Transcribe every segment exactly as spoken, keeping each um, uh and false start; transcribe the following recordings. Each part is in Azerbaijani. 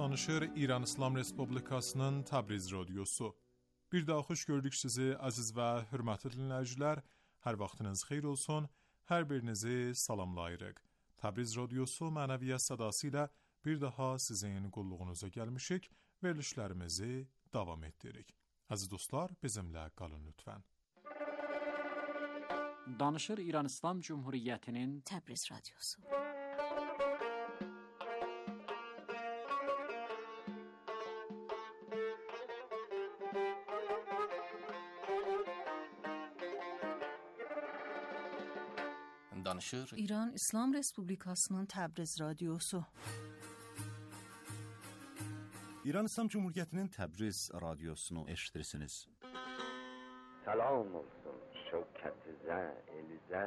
danışır İran İslam Respublikasının Təbriz Radiosu. Bir daha xoş gördük sizi aziz və hörmətli dinləyicilər. Hər vaxtınız xeyir olsun. Hər birinizi salamlayırıq. Təbriz Radiosu mənəviyyat sədası ilə bir daha sizin qulluğunuza gəlmişik. Verilişlərimizi davam etdiririk. Aziz dostlar, bizimlə qalın lütfən. Danışır İran İslam Cumhuriyyətinin Təbriz Radiosu. Danışır İran İslam Respublikasının Təbriz Radiosu. İran İslam Cumhuriyyətinin Təbriz Radiosunu eşitirsiniz. Salam olsun şevketize, elize.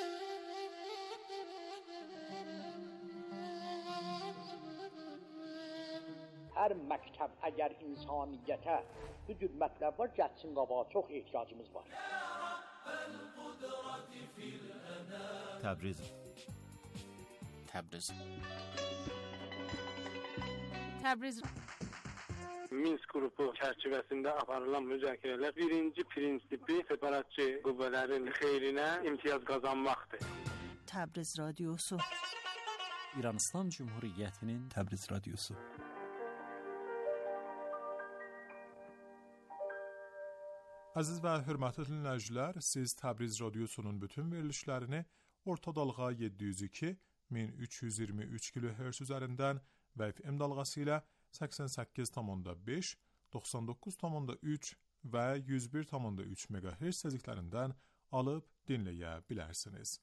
Hər məktəb əgər insaniyyətə bu cür mətləb var, gəlsin qabağa, çox ehtiyacımız var. Təbriz Təbriz Təbriz Minsk qrupu çərçivəsində aparılan müzakirələr birinci prinsipi separatçı qüvvələrin xeyrinə imtiyaz qazanmaqdır. Təbriz Radiosu. İran İslam Cumhuriyyətinin Təbriz Radiosu. Aziz və hörmətli dinləyicilər, siz Təbriz Radiosunun bütün verilişlərini orta dalğa yeddi yüz iki min üç yüz iyirmi üç kilohertz üzərindən və F M dalğası ilə səksən səkkiz tam beş, doxsan doqquz tam üç və yüz bir tam üç megahertz tezliklərindən alıb dinləyə bilərsiniz.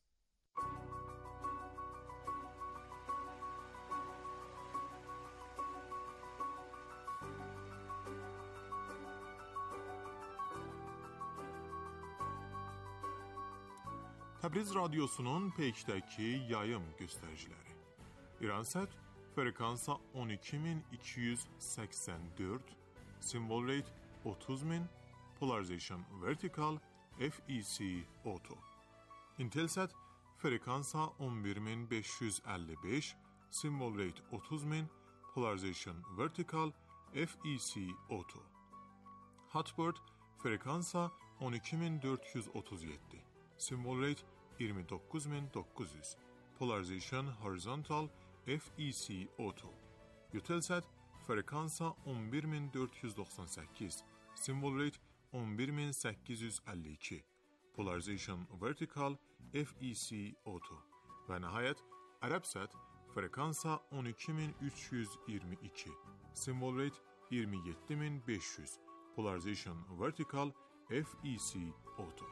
Təbriz Radiosunun peykdəki yayım göstəriciləri. İransat frekansa on iki min iki yüz səksən dörd, symbol rate otuz min, polarization vertical, F E C auto. Intelsat frekansa on bir min beş yüz əlli beş, symbol rate otuz min, polarization vertical, F E C auto. Hotbird frekansa on iki min dörd yüz otuz yeddi, symbol rate iyirmi doqquz min doqquz yüz, polarization horizontal, F E C auto. Eutelsat frekansa on bir min dörd yüz doxsan səkkiz, symbol rate on bir min səkkiz yüz əlli iki, polarization vertical, F E C auto. Və nəhayət Arabsat frekansa on iki min üç yüz iyirmi iki, symbol rate iyirmi yeddi min beş yüz, polarization vertical, F E C auto.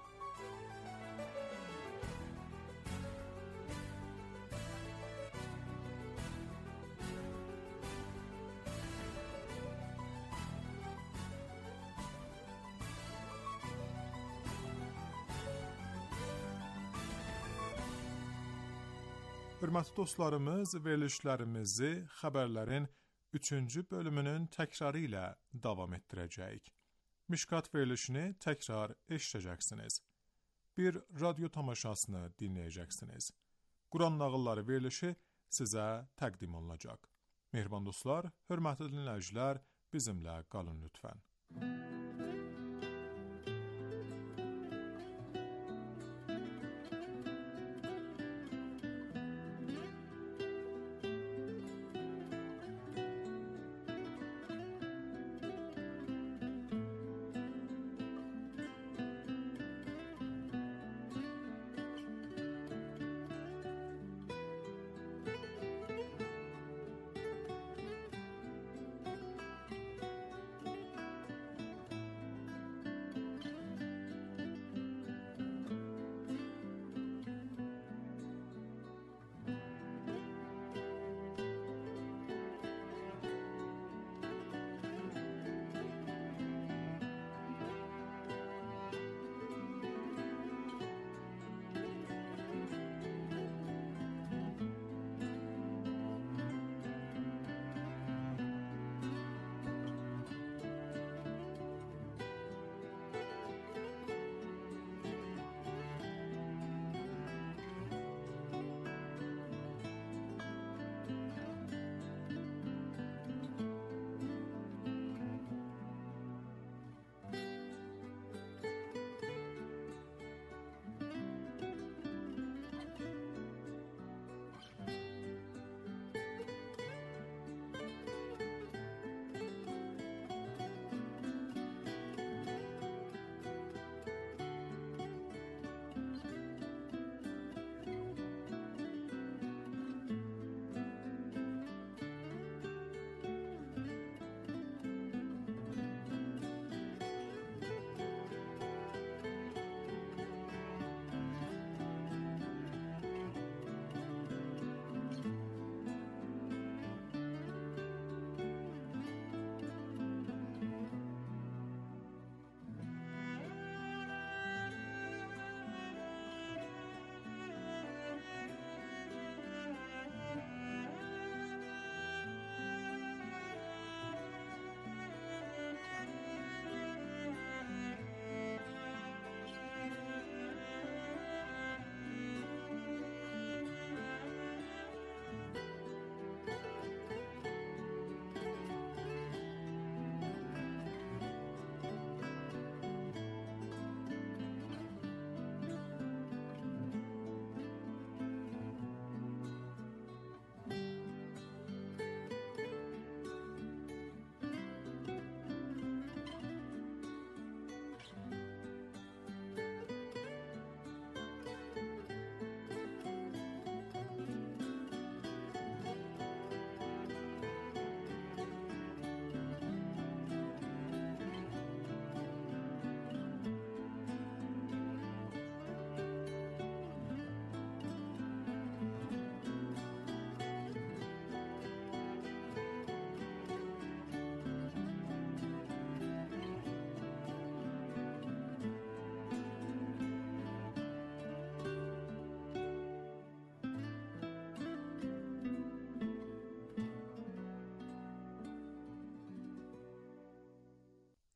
Hörmətli dostlarımız, verilişlərimizi xəbərlərin üçüncü bölümünün təkrarı ilə davam etdirəcəyik. Mişkat verilişini təkrar eşidəcəksiniz. Bir radyo tamaşasını dinləyəcəksiniz. Quran nağılları verilişi sizə təqdim olunacaq. Mehriban dostlar, hörmətli dinləyicilər, bizimlə qalın lütfən.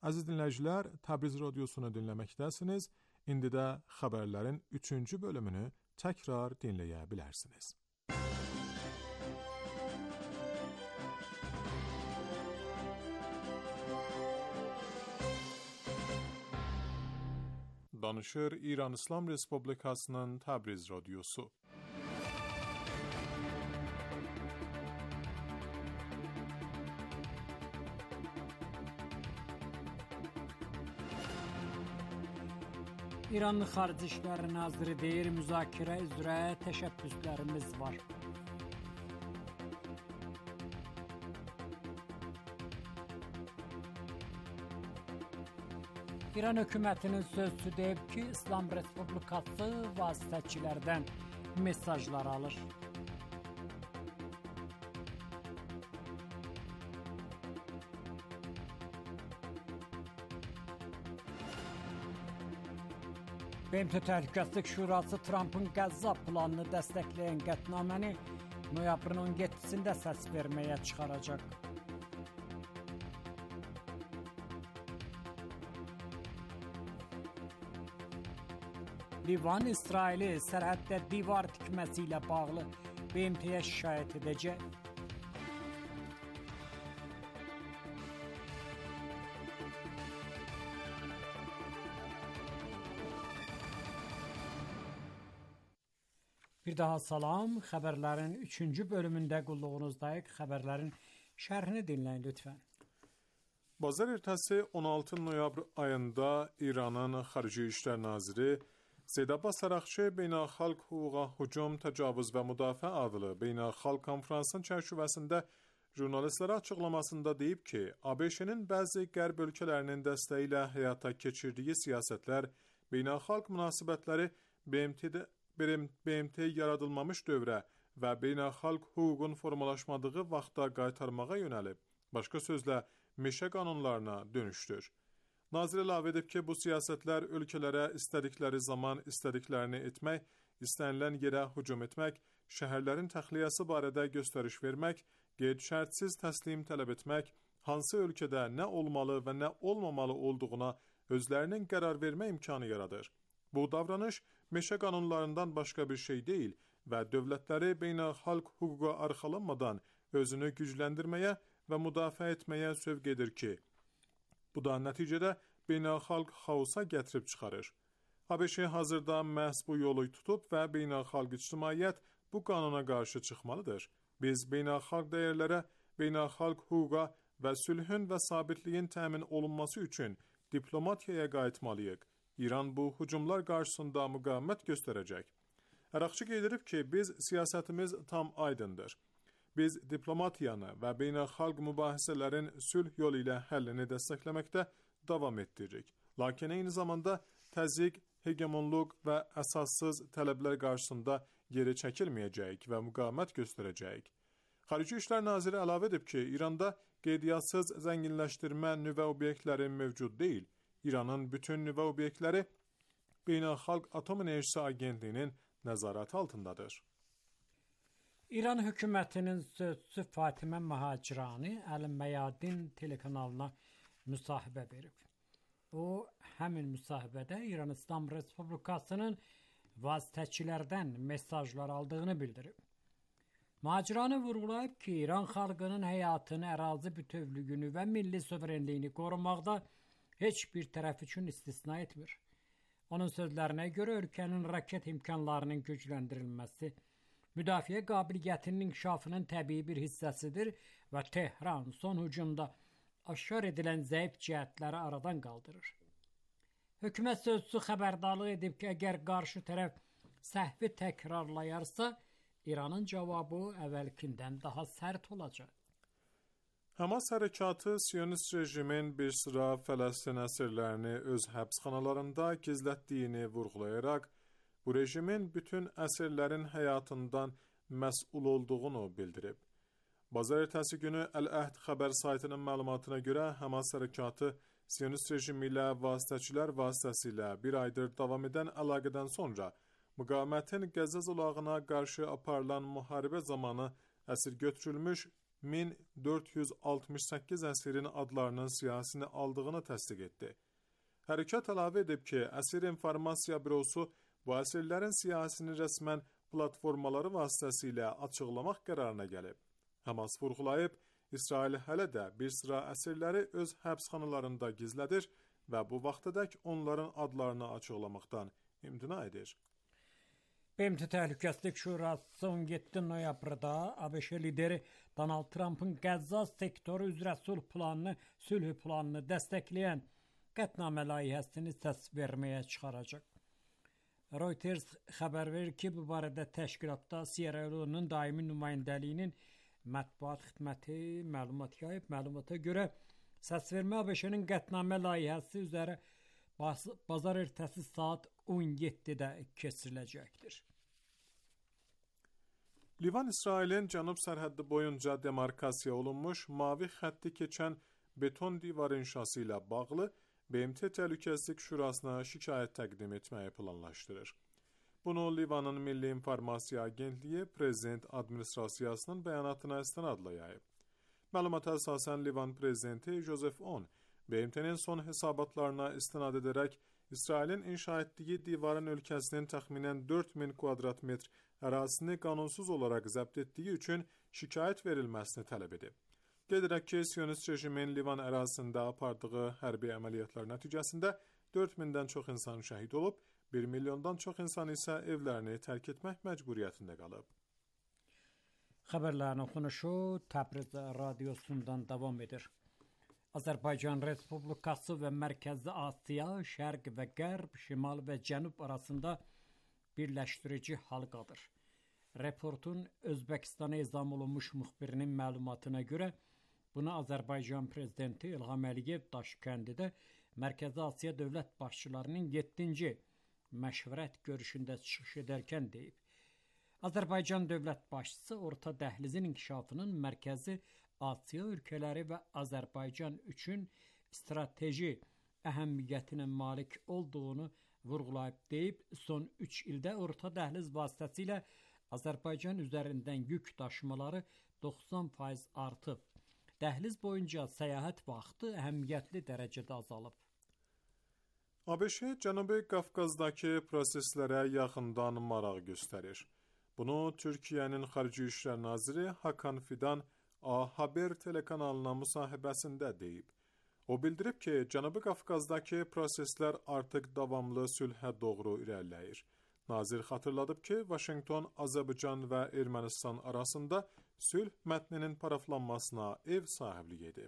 Əziz dinləyicilər, Təbriz radiosunu dinləməkdəsiniz. İndi də xəbərlərin üçüncü bölümünü təkrar dinləyə bilərsiniz. Danışır İran İslam Respublikasının Təbriz radiosu. İran Xarici İşlər Naziri deyir, müzakirə üzrə təşəbbüslərimiz var. İran hökumətinin sözçüsü deyib ki, İslam Respublikası vasitəçilərdən mesajlar alır. B M T Təhlükəsizlik Şurası Trumpın Qəzza planını dəstəkləyən qətnaməni noyabrın on yeddisində səs verməyə çıxaracaq. Livan, İsraili sərhəddə divar tikməsi ilə bağlı B M T'yə şikayət edəcək. Bir daha salam, xəbərlərin üçüncü bölümündə qulluğunuzdayıq. Xəbərlərin şərhini dinləyin lütfən. Bazar ertəsi on altı noyabr ayında İranın Xarici İşlər Naziri Seyyid Abbas Araqçı Beynəlxalq Hüquqa Hücum, Təcavüz və Müdafiə adlı beynəlxalq konferansın çərçivəsində jurnalistlərə açıqlamasında deyib ki, ABŞ-nin bəzi qərb ölkələrinin dəstəyi ilə həyata keçirdiyi siyasətlər beynəlxalq münasibətləri B M T'də B M T yaradılmamış dövrə və beynəlxalq hüququn formalaşmadığı vaxta qaytarmağa yönəlib, başqa sözlə, meşə qanunlarına dönüşdür. Nazir əlavə edib ki, bu siyasətlər ölkələrə istədikləri zaman istədiklərini etmək, istənilən yerə hücum etmək, şəhərlərin təxliyəsi barədə göstəriş vermək, qeyd-şərtsiz təslim tələb etmək, hansı ölkədə nə olmalı və nə olmamalı olduğuna özlərinin qərar vermə imkanı yaradır. Bu davranış meşə qanunlarından başqa bir şey deyil və dövlətləri beynəlxalq hüquqa arxalanmadan özünü gücləndirməyə və müdafiə etməyə sövq edir ki, bu da nəticədə beynəlxalq xaosa gətirib çıxarır. ABŞ hazırda məhz bu yolu tutub və beynəlxalq ictimaiyyət bu qanuna qarşı çıxmalıdır. Biz beynəlxalq dəyərlərə, beynəlxalq hüquqa və sülhün və sabitliyin təmin olunması üçün diplomatiyaya qayıtmalıyıq. İran bu hücumlar qarşısında müqavimət göstərəcək. Araqçı qeyd edib ki, biz siyasətimiz tam aydındır. Biz diplomatiyanı və beynəlxalq mübahisələrin sülh yolu ilə həllini dəstəkləməkdə davam etdiririk. Lakin eyni zamanda təzyiq, hegemonluq və əsassız tələblər qarşısında geri çəkilməyəcəyik və müqavimət göstərəcəyik. Xarici İşlər Naziri əlavə edib ki, İranda qeydiyyatсız zənginləşdirmə nüvə obyektləri mövcud deyil. İranın bütün nüvə obyektləri Beynəlxalq Atom Enerjisi Agentliyinin nəzarəti altındadır. İran hökumətinin sözçüsü Fatimə Mahacirani Əl-Məyadin telekanalına müsahibə verib. O, həmin müsahibədə İran İslam Respublikasının vasitəçilərdən mesajlar aldığını bildirib. Mahacirani vurğulayıb ki, İran xalqının həyatını, ərazi bütövlüyünü və milli suverenliyini qorumaqda heç bir tərəf üçün istisna etmir. Onun sözlərinə görə ölkənin raket imkanlarının gücləndirilməsi, müdafiə qabiliyyətinin inkişafının təbii bir hissəsidir və Tehran son hücumda aşkar edilən zəif cəhətləri aradan qaldırır. Hökumət sözçüsü xəbərdarlıq edib ki, əgər qarşı tərəf səhvi təkrarlayarsa, İranın cavabı əvvəlkindən daha sərt olacaq. Hamas hərəkatı Siyonist rejimin bir sıra Fələstin əsirlərini öz həbsxanalarında gizlətdiyini vurğulayaraq, bu rejimin bütün əsirlərin həyatından məsul olduğunu bildirib. Bazar ertəsi günü Əl-Əhd xəbər saytının məlumatına görə Hamas hərəkatı Siyonist rejimi ilə vasitəçilər vasitəsilə bir aydır davam edən əlaqədən sonra müqavimətin Qəzza zolağına qarşı aparılan müharibə zamanı əsir götürülmüş min dörd yüz altmış səkkiz əsirin adlarının siyasini aldığını təsdiq etdi. Hərəkat əlavə edib ki, əsir informasiya bürosu bu əsirlərin siyasini rəsmən platformaları vasitəsilə açıqlamaq qərarına gəlib. Hamas vurğulayıb, İsrail hələ də bir sıra əsirləri öz həbsxanalarında gizlədir və bu vaxtadək onların adlarını açıqlamaqdan imtina edir. B M T Təhlükəsizlik Şurası on yeddi noyabrda ABŞ lideri Donald Trump'ın Qəzza sektoru üzrə sülh planını, sülh planını dəstəkləyən qətnamə layihəsini səs verməyə çıxaracaq. Reuters xəbər verir ki, bu barədə təşkilatda Sierra Leone'un daimi nümayəndəliyinin mətbuat xidməti məlumat yayıb. Məlumata görə səsvermə ABŞ-nin qətnamə layihəsi üzrə bazar ertəsi saat on yeddidə keçiriləcəkdir. Livan İsrailin cənub sərhəddi boyunca demarkasiya olunmuş mavi xətti keçən beton divar inşası ilə bağlı B M T Təhlükəsizlik Şurasına şikayət təqdim etməyi planlaşdırır. Bunu Livanın Milli İnformasiya Agentliyi Prezident Administrasiyasının bəyanatına istinadla yayıb. Məlumata əsasən Livan Prezidenti Joseph On, B M T'nin son hesabatlarına istinad edərək İsrailin inşa etdiyi divarın ölkəsinin təxminən dörd min kvadrat metr ərazisini qanunsuz olaraq zəbt etdiyi üçün şikayət verilməsini tələb edib. Qeyd edək ki, Siyonist rejimin Livan ərazisində apardığı hərbi əməliyyatlar nəticəsində dörd mindən çox insan şəhid olub, bir milyondan çox insan isə evlərini tərk etmək məcburiyyətində qalıb. Xəbərlərin oxunuşu Təbriz radiosundan davam edir. Azərbaycan Respublikası və Mərkəzi Asiya, Şərq və Qərb, Şimal və Cənub arasında birləşdirici halqadır. Reportun Özbəkistana ezam olunmuş müxbirinin məlumatına görə, bunu Azərbaycan Prezidenti İlham Əliyev Daşkəndidə Mərkəzi Asiya dövlət başçılarının yeddinci məşvərət görüşündə çıxış edərkən deyib. Azərbaycan dövlət başçısı Orta Dəhlizin inkişafının Mərkəzi Asiya ölkələri və Azərbaycan üçün strateji əhəmiyyətinə malik olduğunu vurğulayıb deyib, son üç ildə Orta Dəhliz vasitəsilə Azərbaycan üzərindən yük daşımaları doxsan faiz artıb. Dəhliz boyunca səyahət vaxtı əhəmiyyətli dərəcədə azalıb. ABŞ Cənubi Qafqazdakı proseslərə yaxından maraq göstərir. Bunu Türkiyənin Xarici İşlər Naziri Hakan Fidan A Haber telekanalına müsahibəsində deyib. O bildirib ki, Cənubi Qafqazdakı proseslər artıq davamlı sülhə doğru irəliləyir. Nazir xatırladıb ki, Vaşinqton, Azərbaycan və Ermənistan arasında sülh mətninin paraflanmasına ev sahiblik edib.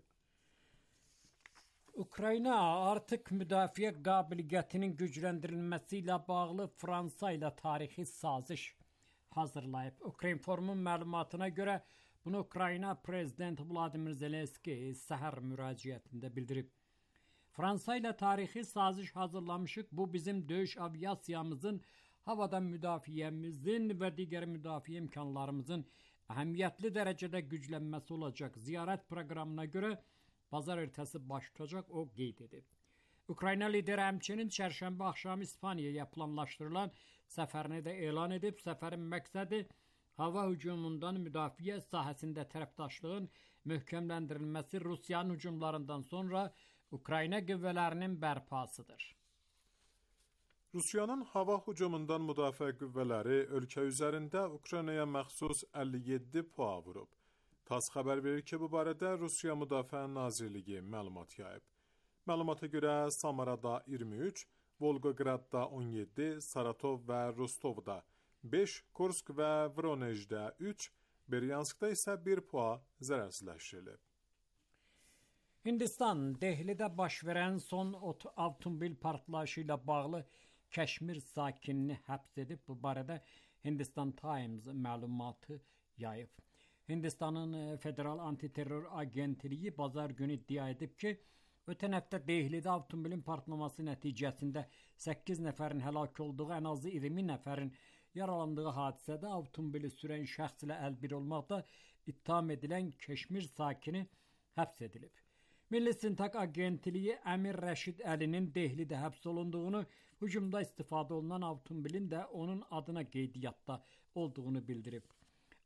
Ukrayna artıq müdafiə qabiliyyətinin gücləndirilməsi ilə bağlı Fransa ilə tarixi saziş hazırlayıb. Ukrinformun məlumatına görə bunu Ukrayna Prezidenti Vladimir Zelenski səhər müraciətində bildirib. Fransa ilə tarixi saziş hazırlamışıq. Bu bizim döyüş aviasiyamızın, havadan müdafiəmizin və digər müdafiə imkanlarımızın əhəmiyyətli dərəcədə güclənməsi olacaq. Ziyarət proqramına görə bazar ertəsi baş tutacaq, o qeyd edib. Ukrayna lideri həmçinin çərşənbə axşamı İspaniyaya planlaşdırılan səfərini də elan edib. Səfərin məqsədi hava hücumundan müdafiə sahəsində tərəfdaşlığın möhkəmləndirilməsi, Rusiyanın hücumlarından sonra Ukrayna qüvvələrinin bərpasıdır. Rusiyanın hava hücumundan müdafiə qüvvələri ölkə üzərində Ukraynaya məxsus əlli yeddi PUA vurub. TASS xəbər verir ki, bu barədə Rusiya Müdafiə Nazirliyi məlumat yayıb. Məlumata görə Samarada iyirmi üç, Volqogradda on yeddi, Saratov və Rostovda beş, Kursk və Voronejdə üç, Beryanskda isə bir PUA zərərsizləşdirilib. Hindistan Dehlidə baş verən son avtomobil partlayışı ilə bağlı Kəşmir sakinini həbs edib. Bu barədə Hindistan Times məlumatı yayıb. Hindistanın Federal Antiterror Agentliyi bazar günü iddia edib ki, ötən həftə Dehlidə avtomobilin partlaması nəticəsində səkkiz nəfərin həlak olduğu, ən azı iyirmi nəfərin yaralandığı hadisədə avtomobili sürən şəxs ilə əlbir olmaqda ittiham edilən Kəşmir sakini həbs edilib. Milli İstintaq Agentliyi Əmir Rəşid Əlinin Dehlidə həbs olunduğunu, hücumda istifadə olunan avtomobilin də onun adına qeydiyyatda olduğunu bildirib.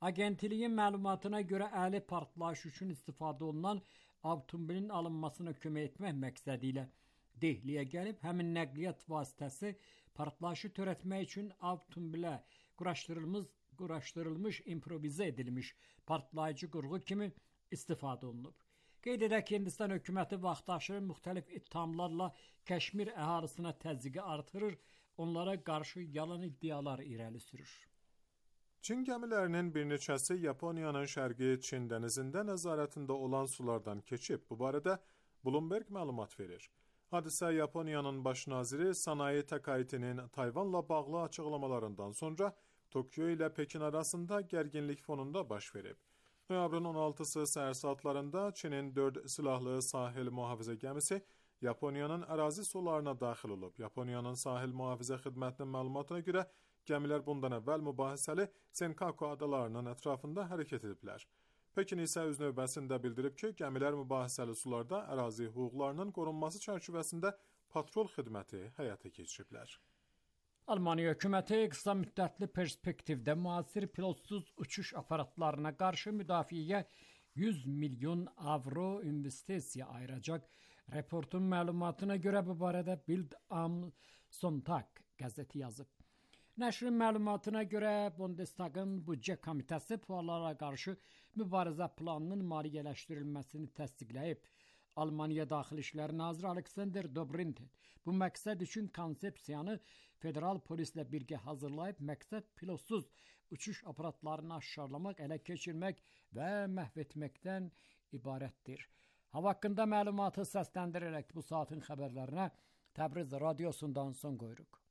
Agentliyin məlumatına görə əli partlayış üçün istifadə olunan avtomobilin alınmasına kömək etmək məqsədi ilə Dehliyə gəlib, həmin nəqliyyat vasitəsi partlayışı törətmək üçün avtomobilə quraşdırılmış, quraşdırılmış, improvizə edilmiş partlayıcı qurğu kimi istifadə olunub. Qeyd edək ki, Hindistan hökuməti vaxtaşırı müxtəlif ittihamlarla Kəşmir əhalisinə təzyiqi artırır, onlara qarşı yalan iddialar irəli sürür. Çin gəmilərinin bir neçəsi Yaponiyanın şərqi Çin dənizində nəzarətində olan sulardan keçib. Bu barədə Bloomberg məlumat verir. Hadisə Yaponiyanın baş naziri Sanae Takaichi'nin Tayvanla bağlı açıqlamalarından sonra Tokyo ilə Pekin arasında gərginlik fonunda baş verib. Noyabrın on altısı səhər saatlarında Çinin dörd silahlı sahil mühafizə gəmisi Yaponiyanın ərazi sularına daxil olub. Yaponiyanın sahil mühafizə xidmətinin məlumatına görə gəmilər bundan əvvəl mübahisəli Senkaku adalarının ətrafında hərəkət ediblər. Pekin isə öz növbəsində bildirib ki, gəmilər mübahisəli sularda ərazi hüquqlarının qorunması çərçivəsində patrol xidməti həyata keçiriblər. Almaniya hökuməti qısa müddətli perspektivdə müasir pilotsuz uçuş aparatlarına qarşı müdafiəyə yüz milyon avro investisiya ayıracaq. Reportun məlumatına görə bu barədə Bild am Sonntag qəzeti yazıb. Nəşrin məlumatına görə Bundestagın büdcə komitəsi puanlara qarşı mübarizə planının maliyyələşdirilməsini təsdiqləyib. Almaniya Daxili İşlər Naziri Alexander Dobrindt bu məqsəd üçün konsepsiyanı federal polislə birgə hazırlayıb. Məqsəd pilotsuz uçuş aparatlarını aşkarlamaq, ələ keçirmək və məhv etməkdən ibarətdir. Hava haqqında məlumatı səsləndirərək bu saatin xəbərlərinə Təbriz radiosundan son qoyuruq.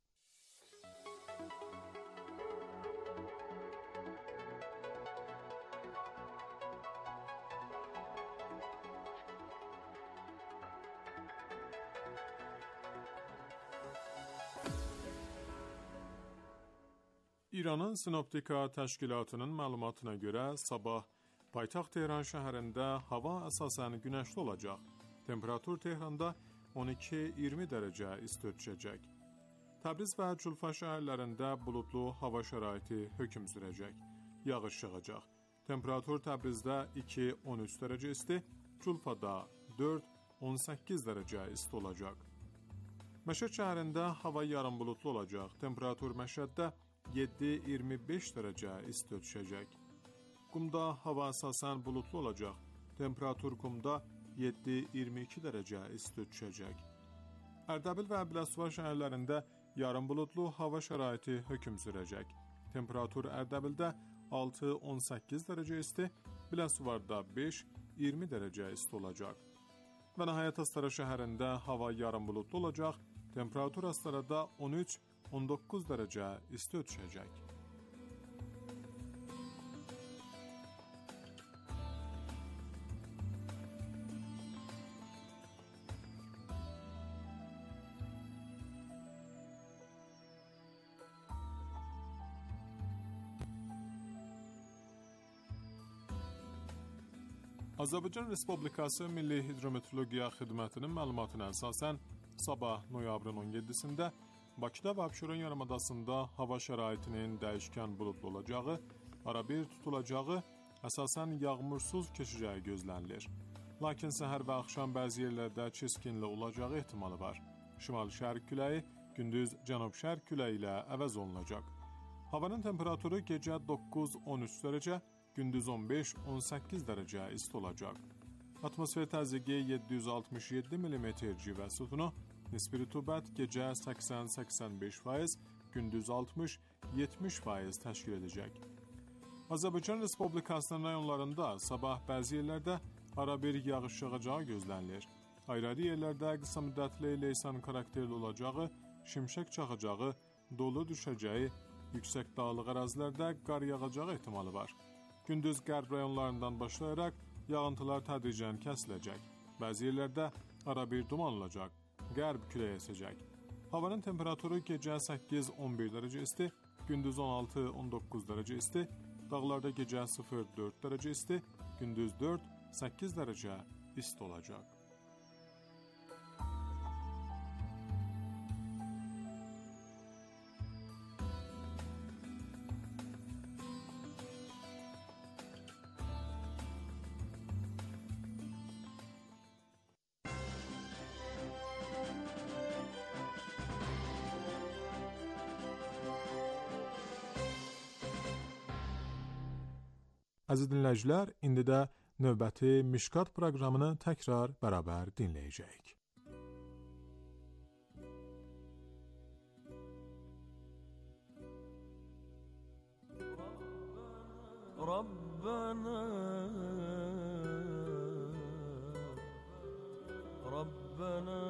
İranın Sinoptika Təşkilatının məlumatına görə sabah paytaxt Tehran şəhərində hava əsasən günəşli olacaq. Temperatur Tehranda on iki iyirmi dərəcə isti düşəcək. Təbriz və Culfa şəhərlərində buludlu hava şəraiti hökm sürəcək. Yağış yağacaq. Temperatur Təbrizdə iki on üç dərəcə isti, Culfada dörd on səkkiz dərəcə isti olacaq. Məşəd şəhərində hava yarım buludlu olacaq. Temperatur Məşəddə yeddi iyirmi beş dərəcə isti düşəcək. Qumda hava əsasən buludlu olacaq. Temperatur Qumda yeddi iyirmi iki dərəcə isti düşəcək. Ərdəbil və Biləsuvar şəhərlərində yarım buludlu hava şəraiti hökm sürəcək. Temperatur Ərdəbildə altı on səkkiz dərəcə isti, Biləsuvarda beş iyirmi dərəcə isti olacaq. Və nəhayət Astara şəhərində hava yarım buludlu olacaq. Temperatur Astarada on üç on doqquz dərəcə isti düşəcək. Azərbaycan Respublikası Milli Hidrometeorologiya Xidmətinin məlumatına əsasən sabah noyabrın on yeddisində Bakıda və Abşeron yarımadasında hava şəraitinin dəyişkən buludlu olacağı, arabir tutulacağı, əsasən yağmursuz keçəcəyi gözlənilir. Lakin səhər və axşam bəzi yerlərdə çiskinli olacağı ehtimalı var. Şimal-şərq küləyi gündüz cənub-şərq küləyi ilə əvəz olunacaq. Havanın temperaturu gecə doqquz on üç dərəcə, gündüz on beş on səkkiz dərəcə isti olacaq. Atmosfer təzyiqi yeddi yüz altmış yeddi millimetr civə sütunu, nisbi rütubət gecə səksən səksən beş faiz, gündüz altmış yetmiş faiz təşkil edəcək. Azərbaycan Respublikasının rayonlarında sabah bəzi yerlərdə arabir yağış yağacağı gözlənilir. Ayrı-ayrı yerlərdə qısa müddətli leysan xarakterli olacağı, şimşək çaxacağı, dolu düşəcəyi, yüksək dağlıq ərazilərdə qar yağacağı ehtimalı var. Gündüz qərb rayonlarından başlayaraq yağıntılar tədricən kəsiləcək. Bəzi yerlərdə arabir duman olacaq. Qərb küləyi əsəcək. Havanın temperaturu gecə səkkiz on bir dərəcə isti, gündüz on altı on doqquz dərəcə isti, dağlarda gecə sıfır dörd dərəcə isti, gündüz dörd səkkiz dərəcə isti olacaq. Əziz dinləyicilər, indi də növbəti Mişkat proqramını təkrar bərabər dinləyəcəyik. ربنا ربنا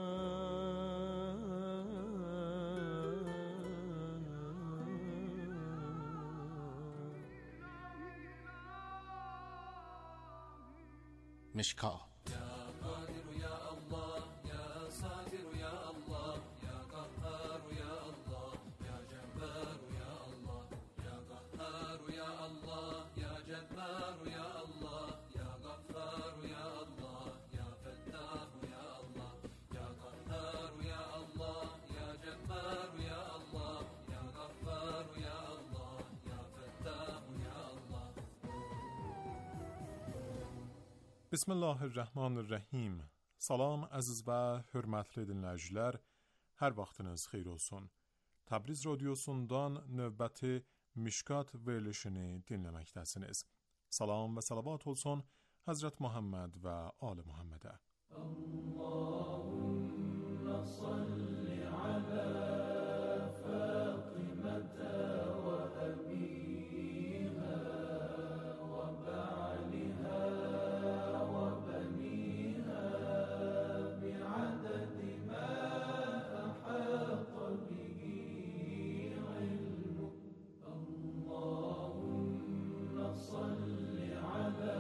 مشکات بسم الله الرحمن الرحیم. Salam əziz və hörmətli dinləyicilər, hər vaxtınız xeyir olsun. Təbriz radiosundan növbəti Mişkat verilişini dinləməkdəsiniz. Salam və salavat olsun Həzrət Muhammed və Ali Muhammedə. Allahümme salli alə Fatimətə və əbihə və bə'lihə və bənihə bi'adədi mə əhəqə bihi ilmuk. Allahümme salli alə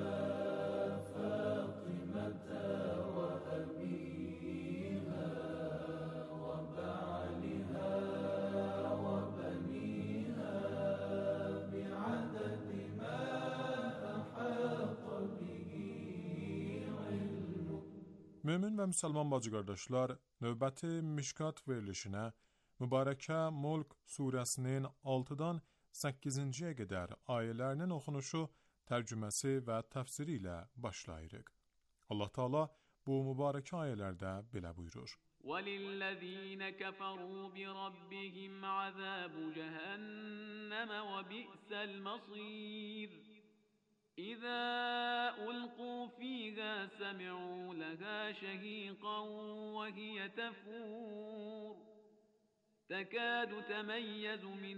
Mömin və müsəlman bacı-qardaşlar, növbəti Mişkat verilişinə Mübarəkə Mulk surəsinin altıdan səkkizinciyə qədər ayələrinin oxunuşu, tərcüməsi və təfsiri ilə başlayırıq. Allah Teala bu mübarəkə ayələrdə belə buyurur. وَلِلَّذِينَ كَفَرُوا بِرَبِّهِمْ عَذَابُ جَهَنَّمَ وَبِئْسَ الْمَصِيرُ إذا ألقوا فيها سمعوا لها شهيقا وهي تفور تكاد تميز من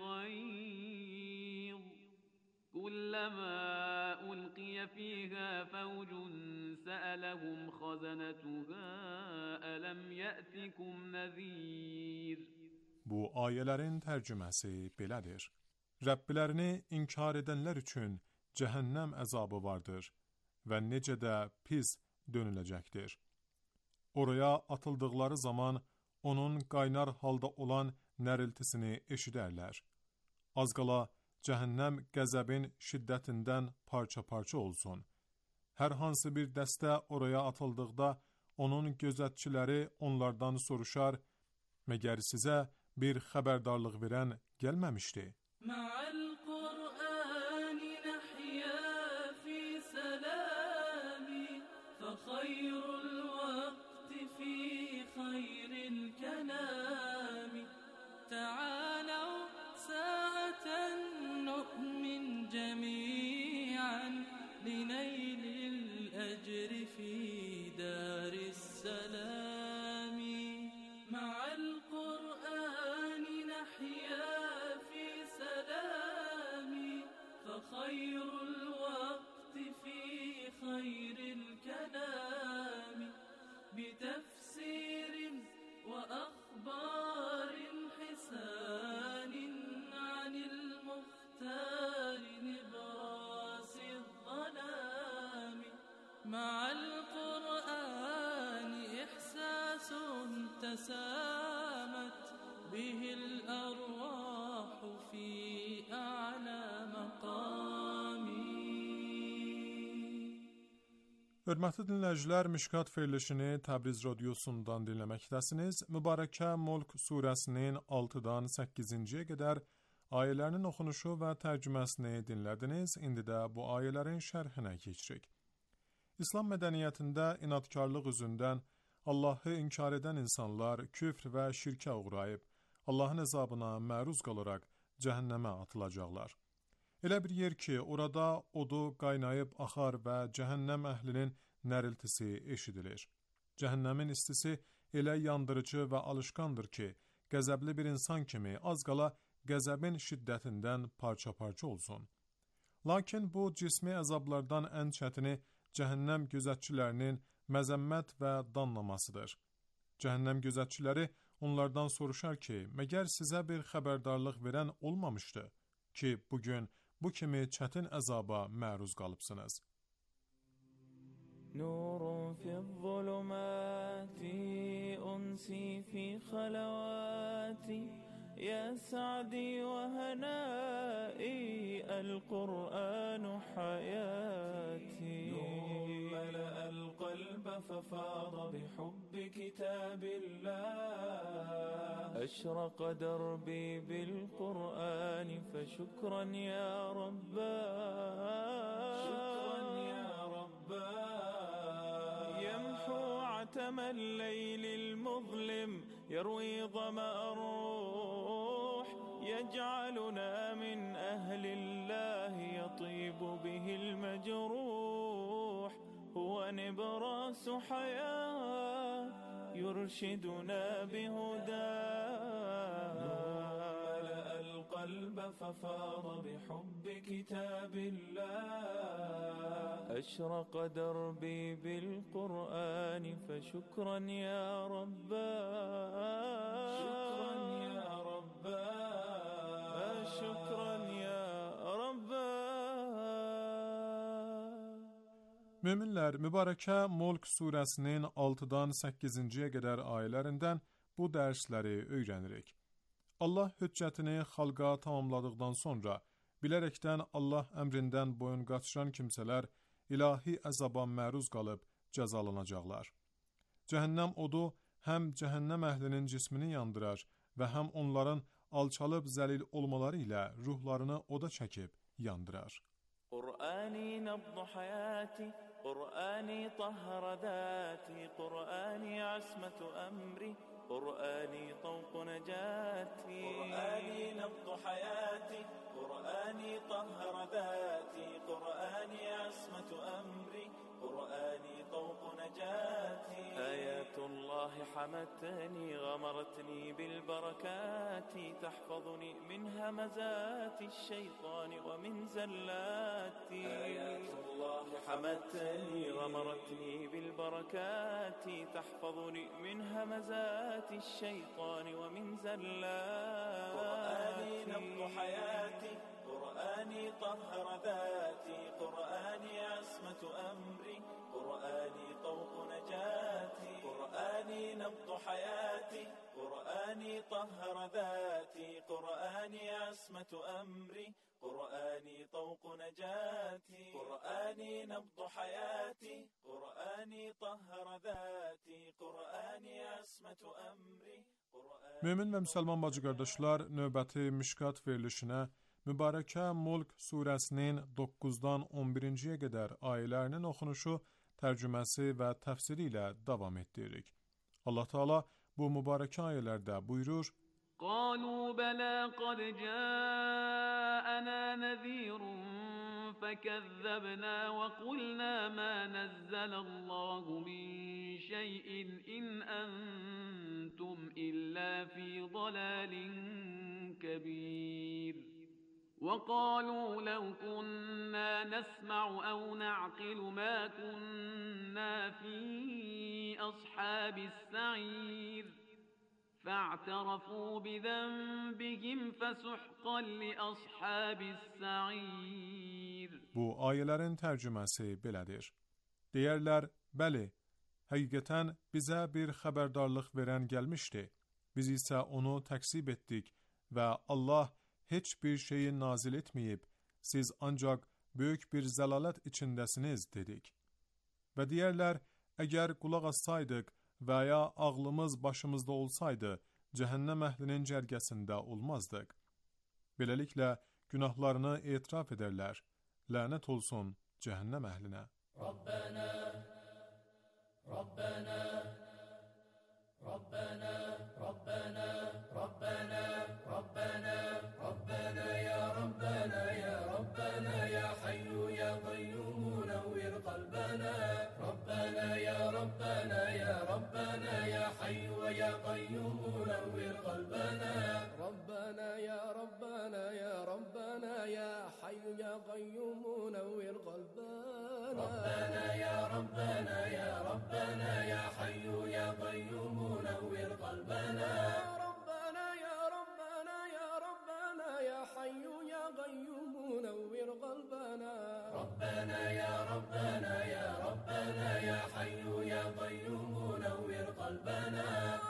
الغيظ كلما ألقي فيها فوج سألهم خزنتها ألم يأتكم نذير. Bu ayələrin tərcüməsi belədir. Rəbbilərini inkar edənlər üçün cəhənnəm əzabı vardır və necə də pis dönüləcəkdir. Oraya atıldıqları zaman onun qaynar halda olan nəriltisini eşidərlər. Az qala cəhənnəm qəzəbin şiddətindən parça-parça olsun. Hər hansı bir dəstə oraya atıldıqda onun gözətçiləri onlardan soruşar, məgər sizə bir xəbərdarlıq verən gəlməmişdi? خير الوقت في خير الكلام تعالوا ساعة نؤمن جميعا لنيل الأجر في دار السلام مع القرآن نحيا في سلام فخير الوقت في خير الكلام بتفسير وأخبار حسان عن المختار نبراس الظلام مع القرآن إحساس تسامت به الأرواح في أعلى مقام. Hörmətli dinləyicilər, Mişkat verilişini Təbriz radiosundan dinləməkdəsiniz. Mübarəkə Mulk surəsinin altıdan səkkizinciyə qədər ayələrinin oxunuşu və tərcüməsini dinlədiniz. İndi də bu ayələrin şərhinə keçirik. İslam mədəniyyətində inadkarlıq üzündən Allahı inkar edən insanlar küfr və şirkə uğrayıb, Allahın əzabına məruz qalaraq cəhənnəmə atılacaqlar. Elə bir yer ki, orada odu qaynayıb axar və cəhənnəm əhlinin nəriltisi eşidilir. Cəhənnəmin istisi elə yandırıcı və alışqandır ki, qəzəbli bir insan kimi az qala qəzəbin şiddətindən parça-parça olsun. Lakin bu cismi əzablardan ən çətini cəhənnəm gözətçilərinin məzəmmət və danlamasıdır. Cəhənnəm gözətçiləri onlardan soruşar ki, məgər sizə bir xəbərdarlıq verən olmamışdı ki, bugün bu kimi çətin əzaba məruz qalıbsınız. نور في الظلمات أنسي في خلواتي يا سعدي وهنائي القرآن حياتي نور ملأ القلب ففاض بحب كتاب الله أشرق دربي بالقرآن فشكرا يا رباه شكرا يا رباه عتم الليل المظلم يروي ظمأ الروح يجعلنا من أهل الله يطيب به المجروح هو نبراس حياة يرشدنا بهداه ملأ القلب ففاض بحب كتاب الله أشرق دربي بالقرآن فشكرا يا رباه شكرا يا رباه شكرا يا رباه. Möminlər, mübarəkə Mulk surəsinin altıdan səkkizinciyə qədər ayələrindən bu dərsləri öyrənirik. Allah hüccətini xalqa tamamladıqdan sonra, bilərəkdən Allah əmrindən boyun qaçıran kimsələr ilahi əzaba məruz qalıb cəzalanacaqlar. Cəhənnəm odu həm cəhənnəm əhlinin cismini yandırar və həm onların alçalıb zəlil olmaları ilə ruhlarını oda çəkib yandırar. Qur'ani nabdu hayati, Qur'ani tahhara zati, Qur'ani asmatu amri, Qur'ani tawqu najati. Qur'ani nabdu hayati, Qur'ani tahhara zati, Qur'ani asmatu amri, Qur'ani tawqu najati. Ayatullah hamatni, ghamartni bil barakati, tahfadhni min hamazati ash-shaytani wa min zallati. Ayatullah hamatni, ghamartni bil barakati, tahfadhni min hamazati ash-shaytani wa min zallati. Qur'ani nabdu hayati, Qur'ani tahhara zati, Qur'ani asmatu amri, Qur'ani tawqu najati. Qur'ani nabdu hayati, Qur'ani tahhara zati, Qur'ani asmatu amri, Qur'ani tawqu najati. Qur'ani nabdu hayati, Qur'ani tahhara zati, Qur'ani asmatu amri. Mömin və müsəlman bacı qardaşlar, növbəti Mişkat verilişinə mübarəkə Mulk surəsinin doqquzdan on birinciyə qədər ayələrinin oxunuşu, tərcüməsi və təfsiri ilə davam etdiririk. Allah Teala bu mübarəkə ayələrdə buyurur: قالوا بلى قد جاءنا نذير فكذبنا وقلنا ما نزل الله من شيء إن أنتم إلا في ضلال كبير وقالوا لو كنا نسمع أو نعقل ما كنا في أصحاب السعير فاعترفوا بذنبهم فسحقا لأصحاب السعير. Bu ayələrin tərcüməsi belədir. Deyərlər, bəli, həqiqətən bizə bir xəbərdarlıq verən gəlmişdi. Biz isə onu təksib etdik və Allah heç bir şeyi nazil etməyib, siz ancaq böyük bir zəlalət içindəsiniz dedik. Və deyərlər, əgər qulaq assaydıq və ya ağlımız başımızda olsaydı, cəhənnəm əhlinin cərgəsində olmazdıq. Beləliklə, günahlarını etiraf edərlər. Lənət olsun cəhənnəm əhlinə. Rabbana, Rabbana, Rabbana, Rabbana, Rabbana, Rabbana, Rabbana, ya Rabbana, ya Rabbana. ربنا يا ربنا يا ربنا يا حي يا قيوم نور قلبنا ربنا يا ربنا يا ربنا يا حي يا قيوم نور قلبنا ربنا يا ربنا يا ربنا يا حي يا قيوم نور قلبنا ربنا يا ربنا يا ربنا يا حي يا قيوم نور قلبنا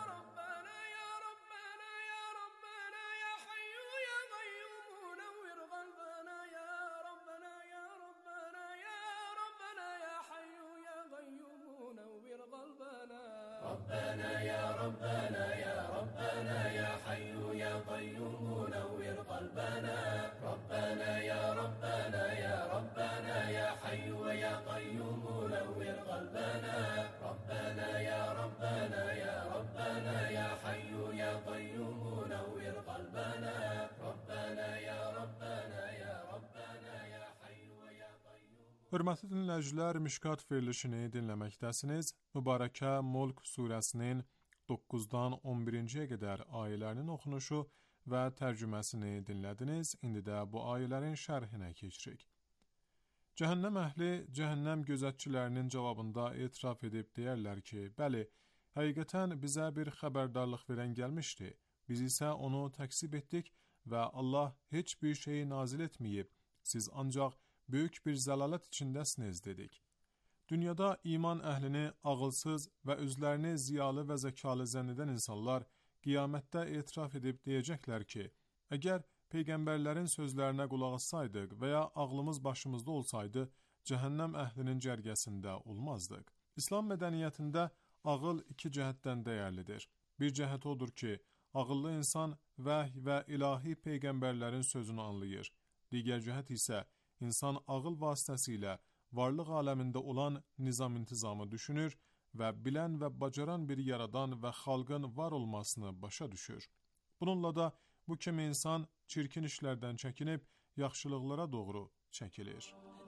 ربنا يا ربنا يا ربنا يا حي يا قيوم نور قلبنا يا ربنا يا ربنا يا ربنا يا حي يا قيوم نور قلبنا ربنا يا ربنا يا ربنا يا حي يا قيوم نور قلبنا ربنا يا ربنا يا ربنا يا حي يا قيوم نور قلبنا ربنا يا ربنا يا ربنا يا حي يا قيوم نور قلبنا ربنا يا ربنا يا ربنا يا حي يا قيوم. Hörmətli dinləyicilər, Mişkat verilişini dinləməkdəsiniz. Mübarəkə Mulk surəsinin doqquzdan on birinciyə qədər ayələrinin oxunuşu və tərcüməsini dinlədiniz. İndi də bu ayələrin şərhinə keçirik. Cəhənnəm əhli cəhənnəm gözətçilərinin cavabında etiraf edib deyərlər ki, bəli, həqiqətən bizə bir xəbərdarlıq verən gəlmişdi. Biz isə onu təksib etdik və Allah heç bir şeyi nazil etməyib. Siz ancaq böyük bir zəlalət içindəsiniz dedik. Dünyada iman əhlini ağılsız və özlərini ziyalı və zəkalı zənn edən insanlar qiyamətdə etiraf edib deyəcəklər ki, əgər Peyğəmbərlərin sözlərinə qulaq assaydıq və ya ağlımız başımızda olsaydı, cəhənnəm əhlinin cərgəsində olmazdıq. İslam mədəniyyətində ağıl iki cəhətdən dəyərlidir. Bir cəhət odur ki, ağıllı insan vəhy və ilahi Peyğəmbərlərin sözünü anlayır. Digər cəhət isə insan ağıl vasitəsilə varlıq aləmində olan nizam-intizamı düşünür və bilən və bacaran bir yaradan və xalqın var olmasını başa düşür. Bununla da bu kimi insan çirkin işlərdən çəkinib yaxşılıqlara doğru çəkilir.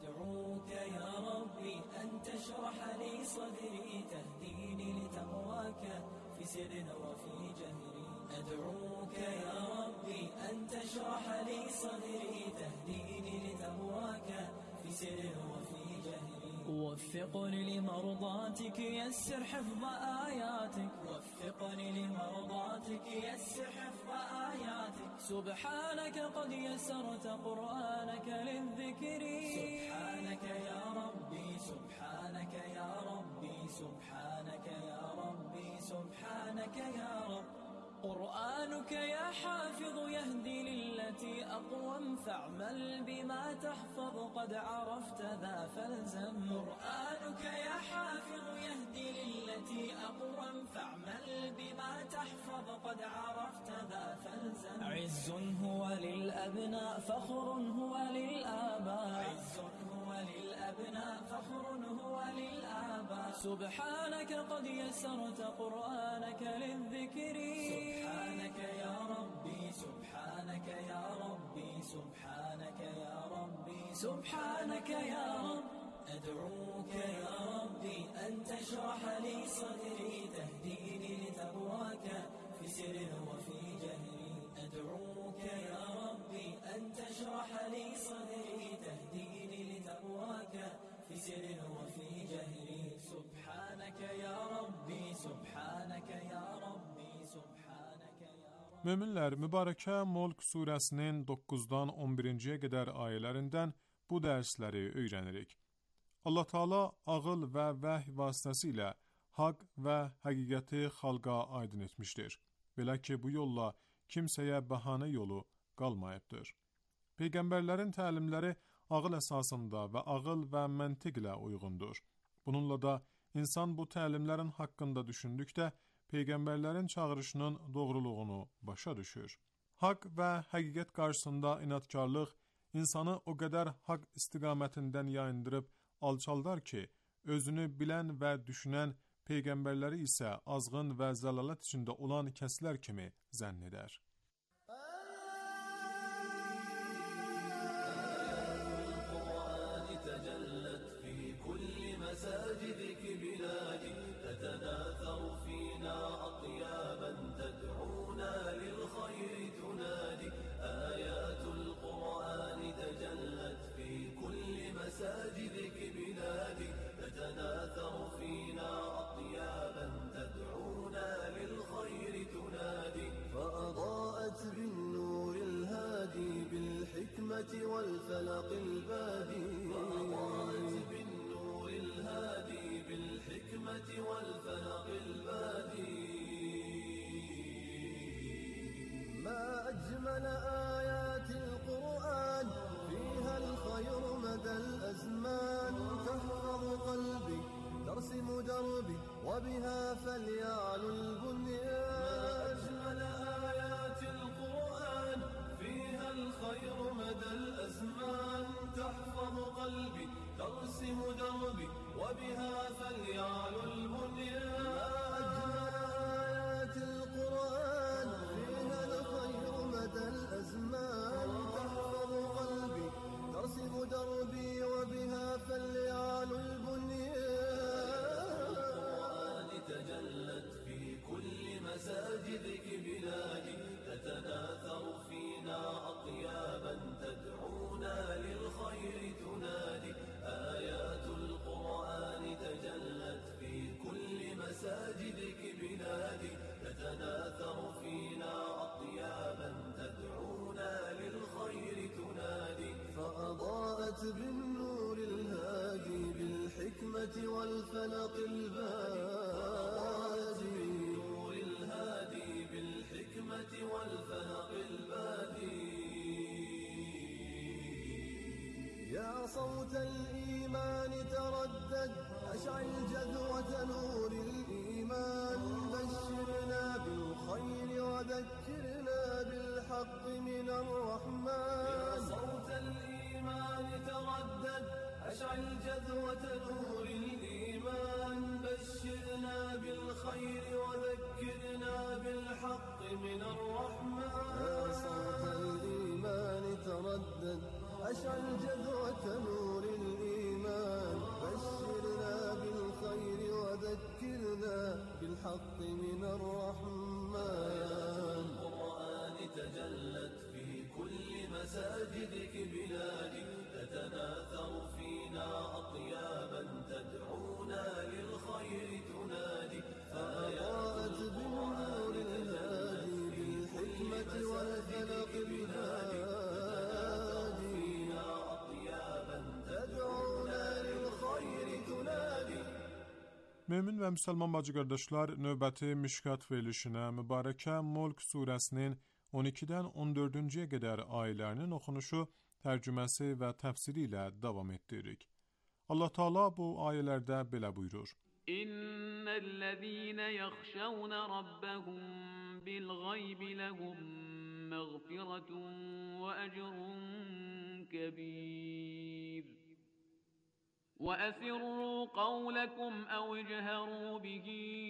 أدعوك يا ربي أن تشرح لي صدري تهديني لتقواك في سر وفي جهري وفقني لمرضاتك يسر حفظ آياتك وفقني لمرضاتك يسر حفظ آياتك سبحانك قد يسرت قرآنك للذكر سبحانك يا ربي سبحانك يا ربي سبحانك يا ربي سبحانك يا رب قرآنك يا حافظ يهدي للتي أقوم فاعمل بما تحفظ قد عرفت ذا فالزم قرآنك يا حافظ يهدي للتي أقوم فاعمل بما تحفظ قد عرفت ذا فالزم عز هو للأبناء فخر هو للآباء عز هو للأبناء فخر هو للآباء سبحانك قد يسرت قرآنك للذكر سبحانك يا ربي سبحانك يا ربي سبحانك يا ربي سبحانك يا رب أدعوك يا ربي أن تشرح لي صدري تهديني لتقواك في سر وفي جهري أدعوك يا ربي أن تشرح لي صدري تهديني لتقواك في سر وفي جهري سبحانك يا ربي سبحانك يا ربي سبحانك يا ربي. Möminlər, Mübarəkə Mulk surəsinin doqquzdan on birinciyə qədər ayələrindən bu dərsləri öyrənirik. Allah Taala ağıl və vəhy vasitəsilə haqq və həqiqəti xalqa aydın etmişdir. Belə ki, bu yolla kimsəyə bəhanə yolu qalmayıbdır. Peyğəmbərlərin təlimləri ağıl əsasında və ağıl və məntiqlə uyğundur. Bununla da insan bu təlimlərin haqqında düşündükdə Peyğəmbərlərin çağırışının doğruluğunu başa düşür. Haqq və həqiqət qarşısında inadkarlıq insanı o qədər haqq istiqamətindən yayındırıb alçaldar ki, özünü bilən və düşünən Peyğəmbərləri isə azğın və zəlalət içində olan kəslər kimi zənn edər. مساجدك بلادي تتناثر فينا أطيابا تدعونا للخير تنادي والفلق البادي فأضاءت بالنور الهادي بالحكمة والفلق البادي ما أجمل آيات القرآن فيها الخير مدى الأزمان تحفظ قلبي ترسم دربي وبها فليعلو البنيان ما أجمل آيات القرآن فيها الخير مدى الأزمان تحفظ قلبي ترسم دربي وبها فليعلو البنيان ما أجمل آيات القرآن فيها الخير مدى الأزمان تحفظ قلبي ترسم دربي وبها فليعلو البنيان تجلت في كل مساجدك بلادي تتناثر فينا أطيابا تدعونا للخير تنادي آيات القرآن تجلت في كل مساجدك بلادي تتناثر فينا أطيابا تدعونا للخير تنادي فأضاءت بالنور الهادي بالحكمة والفلق البادي بالنور الهادي بالحكمة والفلق البادي يا صوت الإيمان تردد أشعل جذوة نور الإيمان بشرنا بالخير وذكرنا بالحق من الرحمن يا صوت الإيمان تردد أشعل جذوة نور الإيمان بشرنا بالخير وذكرنا بالحق من الرحمن يا صوت الإيمان تردد أشعل جذوة نور الإيمان بشرنا بالخير وذكرنا بالحق من الرحمن القرآن تجلت في كل مساجدك بلادي تتناثر فينا أطيابا تدعونا للخير تنادي فأضاءت بالنور الهادي بالحكمة والفلق البادي Mömin və müsəlman bacı qardaşlar, növbəti Mişkat verilişinə Mübarəkə Mulk surəsinin on ikidən on dördüncüyə qədər ayələrinin oxunuşu, tərcüməsi və təfsiri ilə davam etdiririk. Allah Taala bu ayələrdə belə buyurur: İnnellezîne yahşavne rabbahum bil gaybi lehum mağfiretun ve ecrun kebîr. وأسروا قولكم أو اجهروا به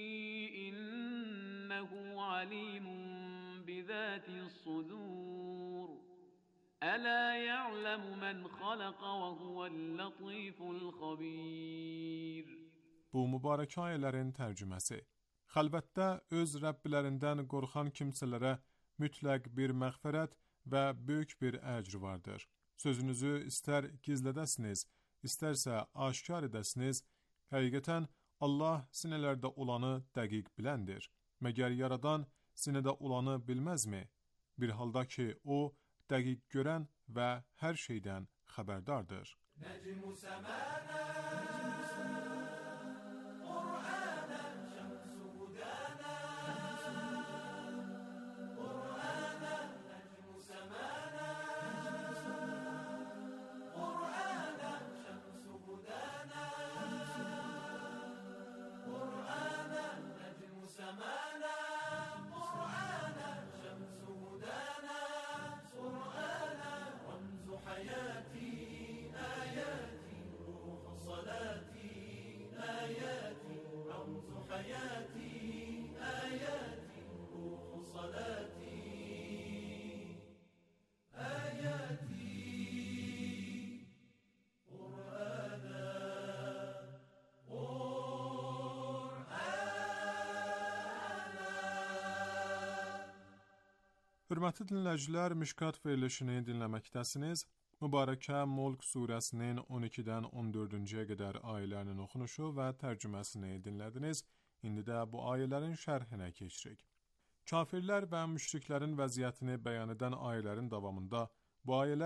إنه عليم بذات الصدور ألا يعلم من خلق وهو اللطيف الخبير. Bu mübarək ayələrin tərcüməsi. Xəlvətdə öz Rəbbilərindən qorxan kimsələrə mütləq bir məğfirət və böyük bir əcr vardır. Sözünüzü istər gizlədəsiniz, İstərsə aşkar edəsiniz, həqiqətən Allah sinələrdə olanı dəqiq biləndir. Məgər yaradan sinədə olanı bilməzmi? Bir halda ki, o dəqiq görən və hər şeydən xəbərdardır. Nəcmu səmənə Qur'anə şəmsu hudənə Qur'anə nəcmu səmənə Hörmətli dinləyicilər, Mişkat verilişini dinləməkdəsiniz. Mübarəkə Mulk surəsinin on ikidən on dördüncüyə qədər ayələrinin oxunuşu və tərcüməsini dinlədiniz. İndi də bu ayələrin şərhinə keçirik. Kafirlər və müşriklərin vəziyyətini bəyan edən ayələrin davamında bu ayələr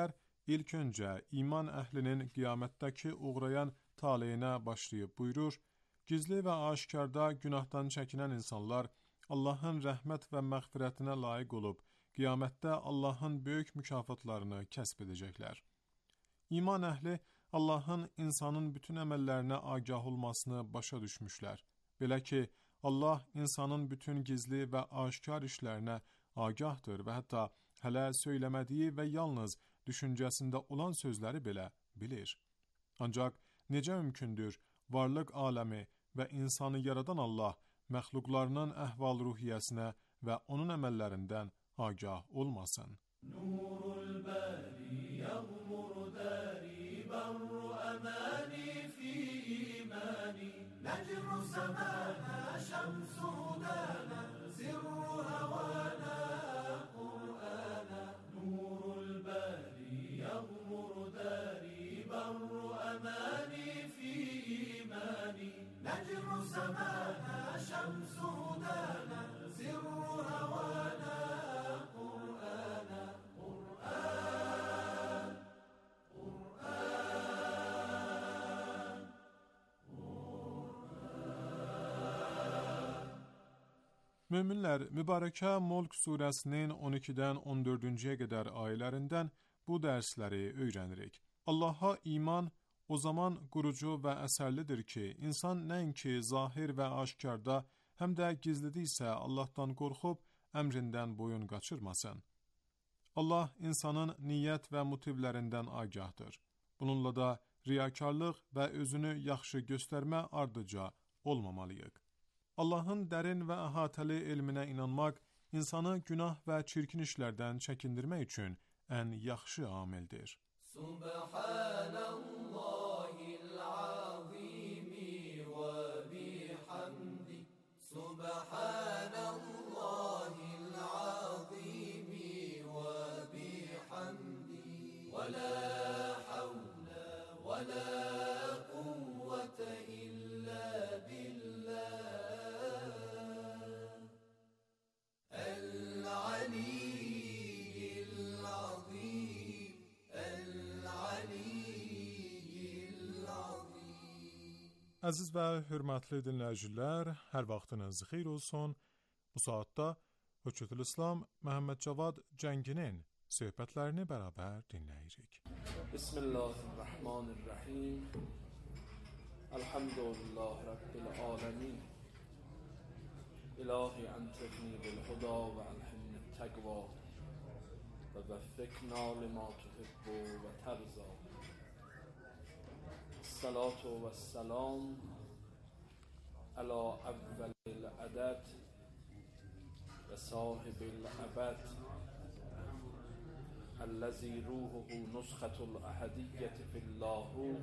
ilk önce iman əhlinin qiyamətdəki uğrayan taleyinə başlayıb buyurur, gizli və aşkarda günahdan çəkinən insanlar Allahın rəhmət və məğfirətinə layiq olub, qiyamətdə Allahın böyük mükafatlarını kəsb edəcəklər. İman əhli Allahın insanın bütün əməllərinə agah olmasını başa düşmüşlər. Belə ki, Allah insanın bütün gizli və aşkar işlərinə agahdır və hətta hələ söyləmədiyi və yalnız düşüncəsində olan sözləri belə bilir. Ancaq necə mümkündür varlıq aləmi və insanı yaradan Allah məxluqlarının əhval-ruhiyyəsinə və onun əməllərindən agah olmasın. Nurul bari yağmur dari barru amani fi imani necru semana şemsu dana sirru havana Kur'ana Nurul bari yağmur dari barru amani fi imani necru semana şemsu dana sirru havana Möminlər Mübarəkə Mulk surəsinin on ikidən on dördüncüyə qədər ayələrindən bu dərsləri öyrənirik. Allaha iman o zaman qurucu və əsərlidir ki, insan nəinki zahir və aşkarda, həm də gizlidə isə Allahdan qorxub, əmrindən boyun qaçırmasın. Allah insanın niyyət və motivlərindən agahdır. Bununla da riyakarlıq və özünü yaxşı göstərmə ardıca olmamalıyıq. Allahın dərin və əhatəli elminə inanmaq, insanı günah və çirkin işlərdən çəkindirmək üçün ən yaxşı amildir. Subhanallahil azimi və bihamdi Subhanallahil azimi və bihamdi və la havle və la quvvete illa billah Əziz və hörmətli dinləyicilər, hər vaxtınız xeyir olsun. Bu saatda Höccətül-İslam Məhəmməd Cavad Cənginin söhbətlərini bərabər dinləyirik. Bismillahirrahmanirrahim. Elhamdülillah Rabbil alemin. İlahi entefni bil huda ve elhimni tegva ve veffikna lima tuhibbu ve terza. الصلاة والسلام على أول العدد وصاحب الأبد الذي روحه نسخة الأحدية في اللاهوت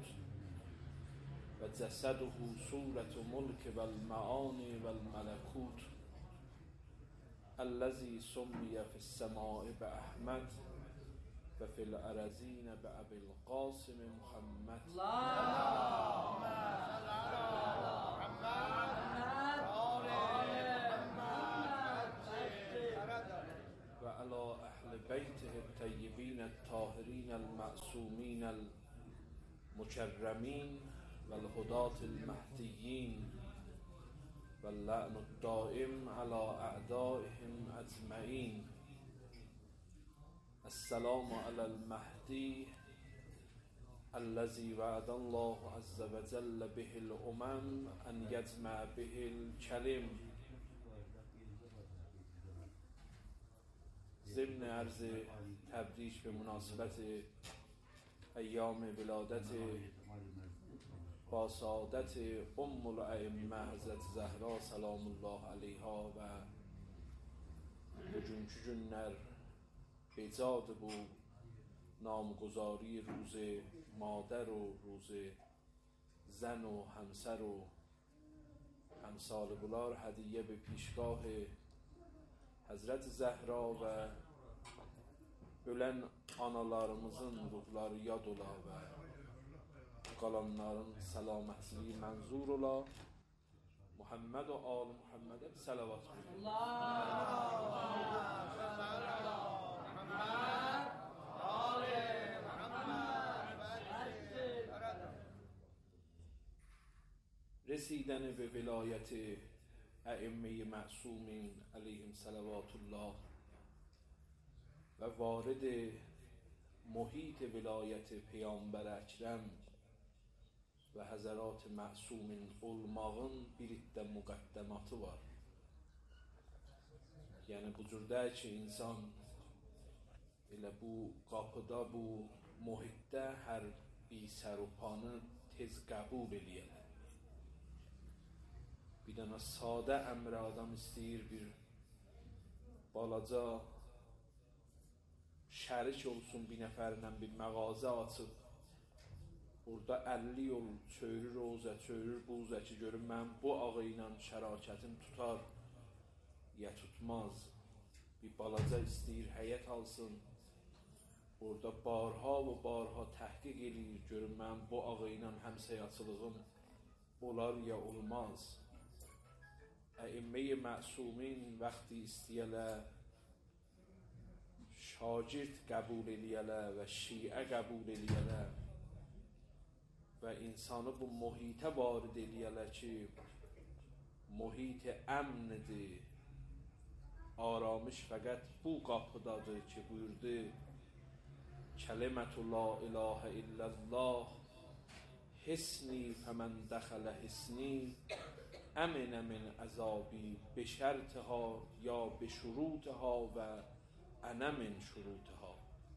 وجسده صورة ملك والمعاني والملكوت الذي سمي في السماء بأحمد وفي الأرضين بأبي القاسم محمد اللهم صل على محمد وعلى أهل بيته الطيبين الطاهرين المعصومين المكرمين والهداة المهديين واللعن الدائم على أعدائهم أجمعين. السلام على المهدي الذي وعد الله عز وجل به الأمم أن يجمع به الكلم. ضمن عرض تبریک به مناسبت ایام ولادت با سعادت ام الائمه حضرت زهرا سلام الله علیها و bugünkü günler ایجاد bu نامگذاری روز مادر و روز زن و همسر و همسال بولار هدیه به پیشگاه Həzrət Zəhra və ölən analarımızın ruhları yad ola və qalanların səlamətliyi mənzur ola. Muhammed və al Muhammedə bir səlavat verin. رسیدن به ولایت ائمه معصومین علیهم صلوات الله و وارد محیط ولایت پیامبر اکرم ve Həzərat-ı Məsum'in olmağın bir iddə müqəddəmatı var. Yəni bu cürdə ki, insan elə bu qapıda, bu mühitdə hər bir sərupanı tez qəbul eləyələr. Bir dənə sadə əmrə adam istəyir, bir balaca şərik olsun, bir nəfərlə bir məğazə açıb, orada əlli yol çöyürür oza, çöyürür buza ki, görün mən bu ağı ilə şərakətim tutar, ya tutmaz. Bir balaca istəyir, həyət alsın, orada barha və barha təhqiq eləyir, görün mən bu ağı ilə həmsəyaçılığım olar ya olmaz. Əimmə-i Məsumin vaxtı istəyələr, şagird qəbul eləyələr və şiə qəbul eləyələr və insanı bu mühitə varid eləyələr ki, mühit əmnidir, aramış fəqət bu qapıdadır ki, buyurdu, kəlimətu la ilahə illallah, hisni fəmən dəxələ hisni, əminə min əzabi, beşərtihə ya beşurutihə və ənə min şurutihə.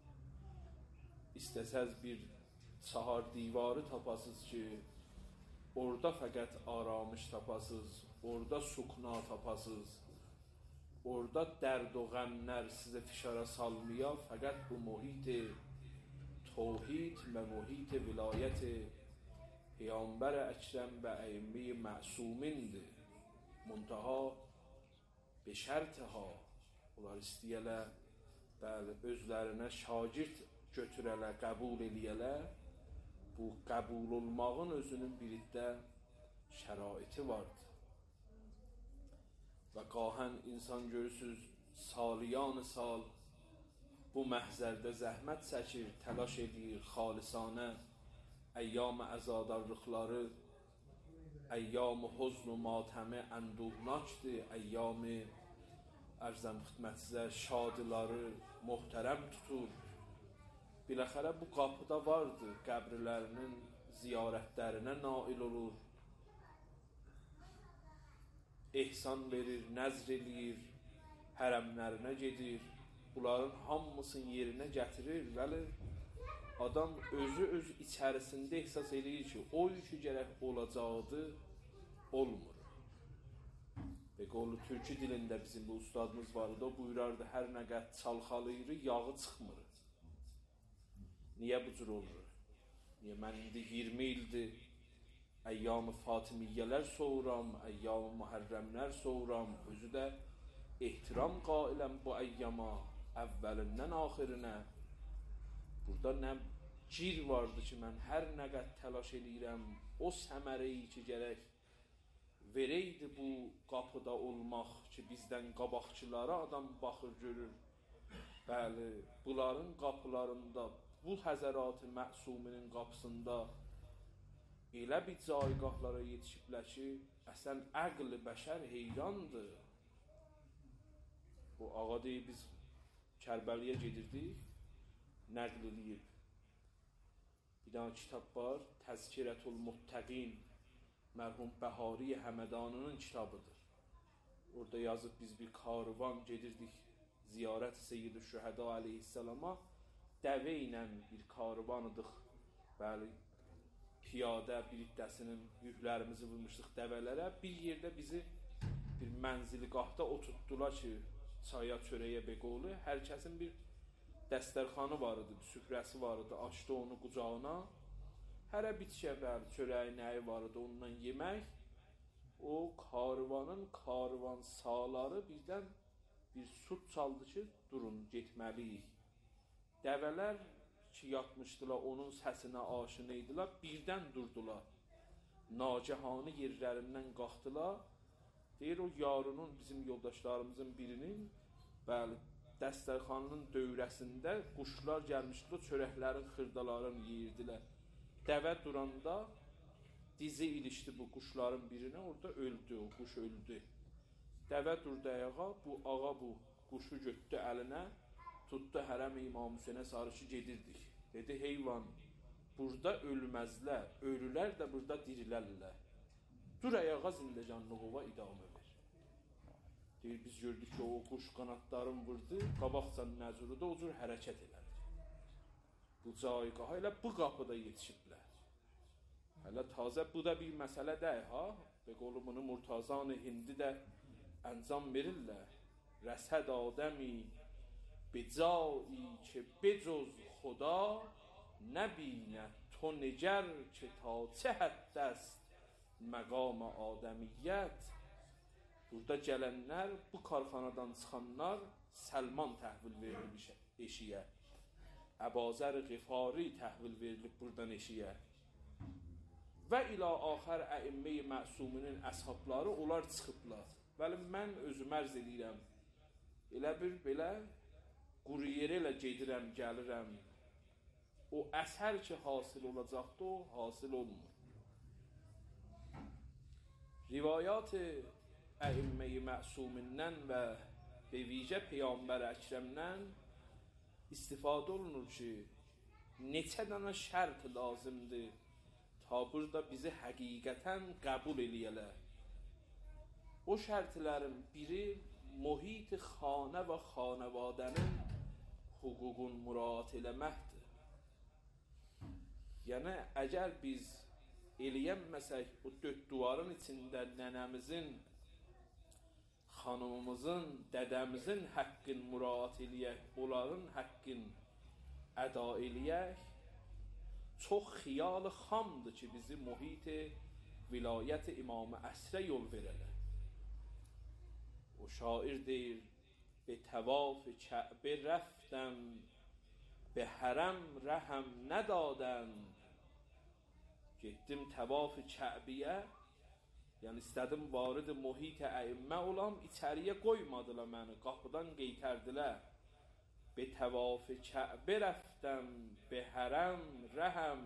İstəsəz bir çahar divarı tapasız ki, orada fəqət aramış tapasız, orada sukna tapasız, orada dərd o qəmlər sizə fişara salmaya, fəqət bu mühit təvhid və mühit vilayət Peyğəmbər Əkrəm və əimmə Məsumindir. Muntaha be şərtihə, onlar istəyələr, bəli, özlərinə şagird götürələr, qəbul eləyələr. Bu qəbul olmağın özünün bir iddə şəraiti vardır. Və qahən insan görürsünüz, saliyan sal bu məhzərdə zəhmət çəkir, təlaş edir, xalisanə, əyyam-ı əzadarlıqları, əyyam-ı huzn-u matəmi ənduhnakdir, əyyam-ı ərzəm xidmətinizə şadiları möhtərəm tutur. Biləxərə bu qapıda vardı, qəbirlərinin ziyarətlərinə nail olur, ehsan verir, nəzr eləyir, hərəmlərinə gedir, bunların hamısını yerinə gətirir, vəli adam özü öz içərisində ehsas eləyir ki, o yükü gərək olacaqdı, olmur. Və qolu türkü dilində bizim bu ustadımız vardı, o buyurardı, hər nə qəd çalxalayırı, yağı çıxmır. Niyə bu cür olur? Niyə mən indi iyirmi ildir əyyam-ı Fatimiyyələr soğuram, əyyam-ı Muhərrəmlər soğuram, özü də ehtiram qailəm bu əyyama, əvvəlindən axirinə. Burada nə gir vardı ki, mən hər nə qəd təlaş eləyirəm, o səmərəyi ki, gərək verəydi bu qapıda olmaq ki, bizdən qabaqçılara adam baxır, görür. Bəli, bunların qapılarında, bu Həzərat-ı Məsuminin qapısında elə bir caygahlara yetişiblər ki, əslən əql-i bəşər heyrandır. Bu ağa deyib, biz Kərbəliyə gedirdik, nəql eləyib. Bir dənə kitab var, Təzkirətul Muttəqin, mərhum Bəhari Həmədanının kitabıdır. Orada yazıb biz bir karvan gedirdik, ziyarət Seyyid-i Şühəda aleyhissalama, dəvə ilə bir karvanıdıq, bəli, piyadə bir iddəsinin yüklərimizi vurmuşduq dəvələrə, bir yerdə bizi bir mənzilgahda oturtdular ki, çaya, çörəyə beqolu, hər kəsin bir dəstərxanı var idi, bir süfrəsi var idi, açdı onu qucağına, hərə bitişə, bəli, çörəyi nəyi var idi, ondan yemək, o karvanın karvan sağları birdən bir sut çaldı ki, durun, getməliyik. Dəvələr ki, yatmışdılar, onun səsinə aşina idilər, birdən durdular. Nacəhanı yerlərindən qalxdılar. Deyir, o yarının, bizim yoldaşlarımızın birinin, bəli, dəstərxanının dövrəsində quşlar gəlmişdilər, çörəklərin xırdalarını yeyirdilər. Dəvə duranda dizi ilişdi bu quşların birinə, orada öldü, o quş öldü. Dəvə durdu ayağa, bu ağa bu quşu götdü əlinə, tutdu hərəm-i İmam Hüseynə sarışı gedirdik. Dedi, heyvan, burada ölməzlər, ölülər də burada dirilərlər. Dur ayağa zindəcanlığova idamə ver. Deyir, biz gördük ki, o quş qanatlarını vurdu, qabaqcan nəzuru da o cür hərəkət elədi. Bu cayqaha elə bu qapıda yetişiblər. Hələ tazə bu da bir məsələ deyil, ha? Və qolu bunu Murtazan-ı Hindi də əncam verirlər. Rəsəd adəmi becai ki becoz xuda nəbinə to negər ki ta çə hədd است məqam adəmiyyət. Burada gələnlər, bu karxanadan çıxanlar Səlman təhvil verilmiş eşiyə. Əbazər Qifari təhvil verilib buradan eşiyə. Və ilə axər əimmə-i məsuminin əshabları onlar çıxıblar. Bəli, mən özüm ərz edirəm. Elə bir belə quriyerə ilə gedirəm, gəlirəm. O əsər ki, hasil olacaqdı, o hasil olmur. Rivayat əimmə-i məsumindən və bevicə Peyğəmbər Əkrəmdən istifadə olunur ki, neçə dənə şərt lazımdır ta burada bizi həqiqətən qəbul eləyələr. O şərtlərin biri mühit xanə və xanəvadənin hüququn müraat eləməkdir. Yəni, əgər biz eləyənməsək, o dörd duvarın içində nənəmizin, xanımımızın, dədəmizin həqqin müraat eləyək, onların həqqin əda eləyək, çox xiyal xamdır ki, bizi mühit vilayət İmam-ı Əsrə yol verələr. O şair deyir, به طواف کعبه رفتم به حرم رهم ندادن. Getdim təvaf Kəbəyə, yəni istədim varid mühit əimmə olam, içəriyə qoymadılar məni, qapıdan qeytərdilər. Be təvaf Kəbə rəftəm, be hərəm rəhəm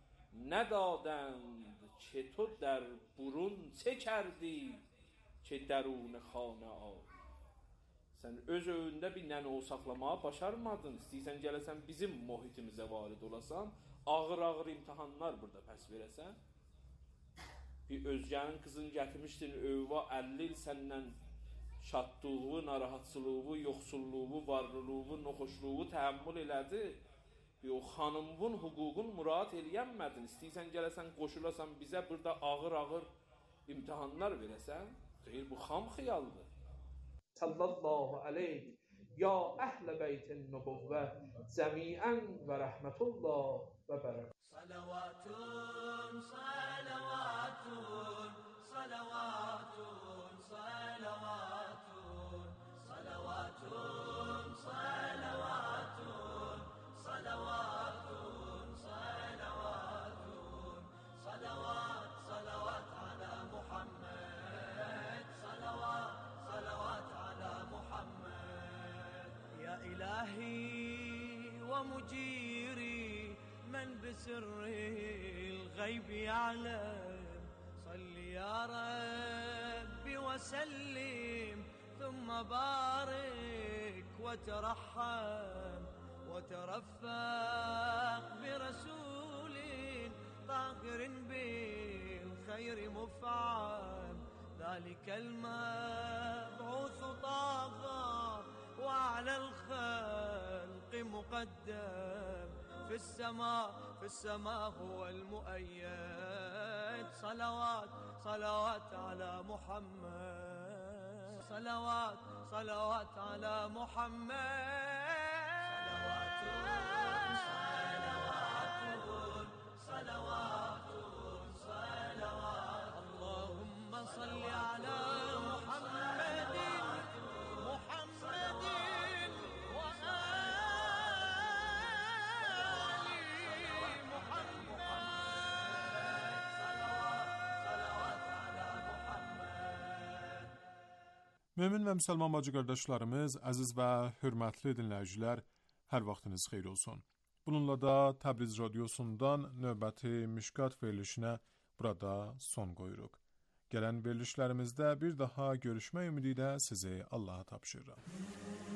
ندادند که تو در برون چه کردی که درون خانه آی. Sən öz öyündə bir nənə o saxlamağa başarmadın, istəyirsən gələsən bizim mühitimizə varid olasan, ağır-ağır imtihanlar burada pəs verəsən. Bir özgənin qızını gətirmişdin, övva əlli il səndən şadlığı, narahatçılığı, yoxsulluğu, varlılığı, noxoşluğu təhəmmül elədi. Bir o xanımın hüququn müraat eləyənmədin, istəyirsən gələsən qoşulasan bizə burada ağır-ağır imtihanlar verəsən. Xeyr, bu xam xiyaldır. Sallallahu aleyh ya əhl-i beyt-i nübüvvə cəmiən və rəhmətullah və bərəkət. Salavatun, salavatun, salavatun, salavatun, salavatun, salavatun, salavatun, salavatun, salavat, salavat ala Muhammed, salavat, salavat ala Muhammed. Ya ilahi ve mujiri من بسر الغيب يعلم صل يا ربي وسلم ثم بارك وترحم وترفق برسول طاهر بالخير مفعم ذلك المبعوث طه وعلى الخلق مقدم في السماء في السماء هو المؤيد. صلوات صلوات على محمد، صلوات صلوات على محمد. صلوات صلوات صلوات اللهم صل على محمد محمد Mömin və müsəlman bacı qardaşlarımız, əziz və hörmətli dinləyicilər, hər vaxtınız xeyir olsun. Bununla da Təbriz Radiosundan növbəti Mişkat verilişinə burada son qoyuruq. Gələn verilişlərimizdə bir daha görüşmək ümidi ilə sizi Allaha tapşırıram.